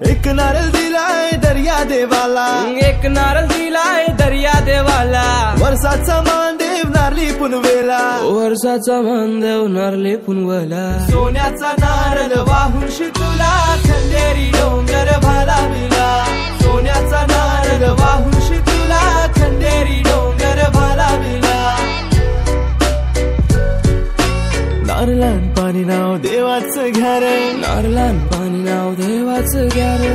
एक नारळ दिलाय दर्या देवाला, एक नारळ दिलाय दर्या देवाला, वर्षाचा मानदेव नारली पुनवेला, वर्षाचा मानदेव नारली पुनवेला, सोन्याचा नारळ वाहून शितुला खंडेरी डोंगर भालाविला, सोन्याचा नारळ वाहून शितुला खंडेरी डोंगर भालाविला. नारळान पाणी नाव देवाचं घ्या रे, नारळान पाणी नाव देवाचं घ्या रे.